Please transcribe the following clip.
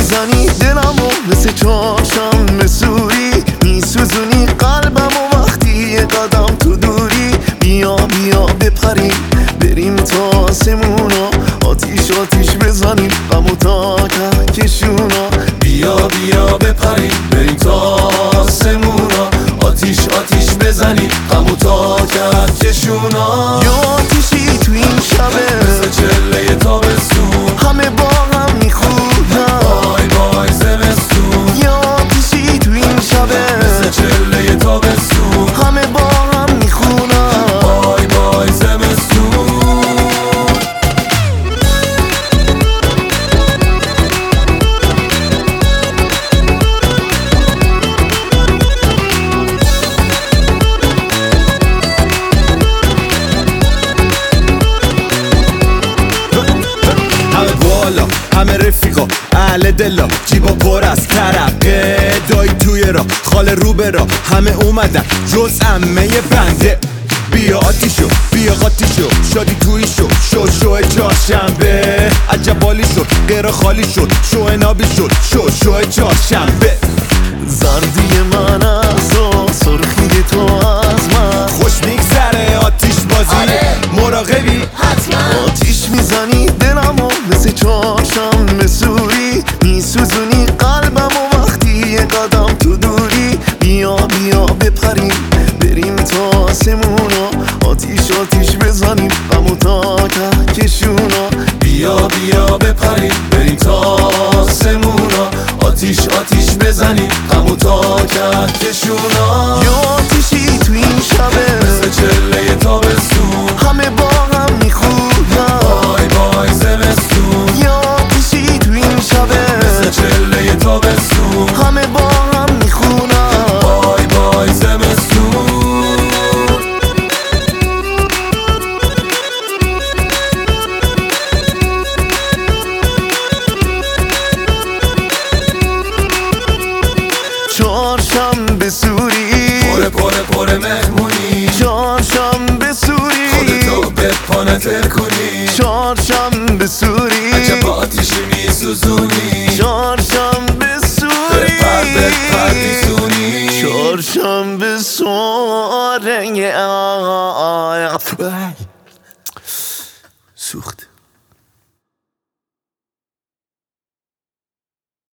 میزنی دلمو مثل چهارشنبه سوری، میسوزونی قلبمو وقتی یه قدم تو دوری. بیا بیا بپریم بریم تا آسمونا، آتیش آتیش بزنیم غمو تا کهکشونا. بیا بیا بپریم بریم تا آسمونا، آتیش آتیش بزنیم غمو تا کهکشونا. یا آتیشی تو این شبه مثل چله تابستون، همه با هم میخونن بای بای زمستون. یا آتیشی تو این شبه مثل چله تابستون، همه با هم میخونن بای بای زمستون. همه رفیقا اهل دلا، جیبا پر از ترقه، دایی توی را خاله رو به را، همه اومدن جز عمه بنده. بیا آتیشو بیا قاطیشو، شادی توی شو چهارشنبه. عجب حالی شد غیر خالی شد، شو نابی شد شو چهارشنبه. زردی من از تو، سرخی تو از من، خوش میگذره آتیش بازی مراقبی حتما. آتیش میزنی دلمو مثل چهارشنبه سوری، میسوزونی قلبمو وقتی یه قدم تو دوری. بیا بیا بپریم بریم تا آسمونا، آتیش آتیش بزنیم غمو تا کهکشونا. بیا بیا بپریم بریم تا آسمونا، آتیش آتیش بزنیم غمو تا کهکشونا. یا آتیشی تو این شبه مثل چله تابستون، همه با هم میخونن بای بای زمستون. یا آتیشی تو این شبه مثل چله تابستون، همه با هم میخونن بای بای زمستون. چهارشنبه سوری، پره مهمونی، چهارشنبه سوری، خودتو به پانتر کنی. چهارشنبه سوری، عجب آتیشی میسوزونی.